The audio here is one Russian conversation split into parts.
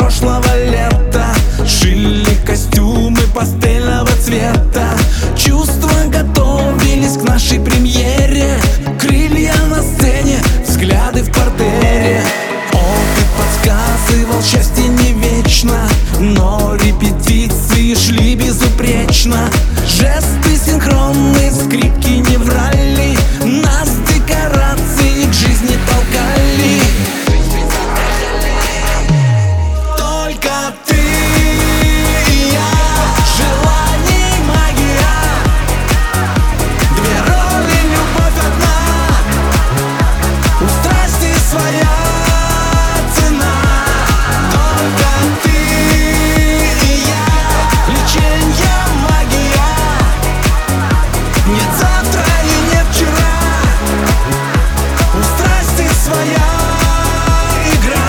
прошлого лета. Шили костюмы пастельного цвета. Чувства готовились к нашей премьере. Крылья на сцене, взгляды в портере. Опыт подсказывал, счастье не вечно, но репетиции шли безупречно. Жесты синхронные, скрипки не врали, нас декорации к жизни толкали. Только ты и я, желаний магия, две роли, любовь одна, у страсти своя цена. Только ты и я, леченье магия, нет завтра и нет вчера, у страсти своя игра.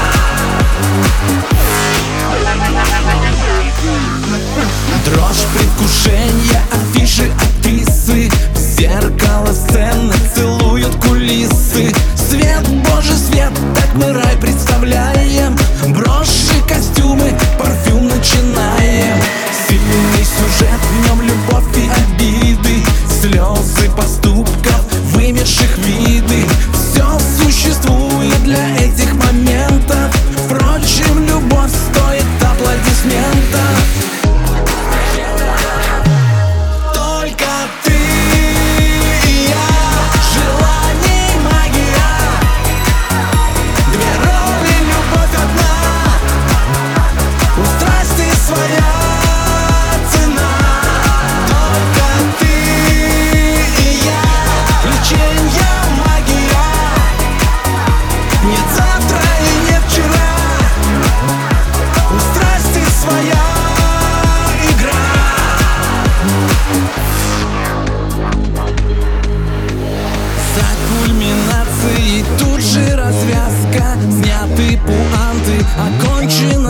Дрожь предвкушения, афиши, актрисы, в зеркало сцены целуют кулисы. Свет, божий свет, так мы рай представляем. Броши, костюмы, парфюм начинаем. Сильный сюжет, в нем любовь и обиды, слезы поступков, вымерших виды. Все существует для этих моментов. Впрочем, любовь стоит аплодисментов. Только ты и я, желаний магия, две роли, любовь одна, у страсти своя цена. Только ты и я, леченье магия, нет завтра и нет вчера, у страсти своя игра. За кульминацией тут же развязка, сняты пуанты, окончена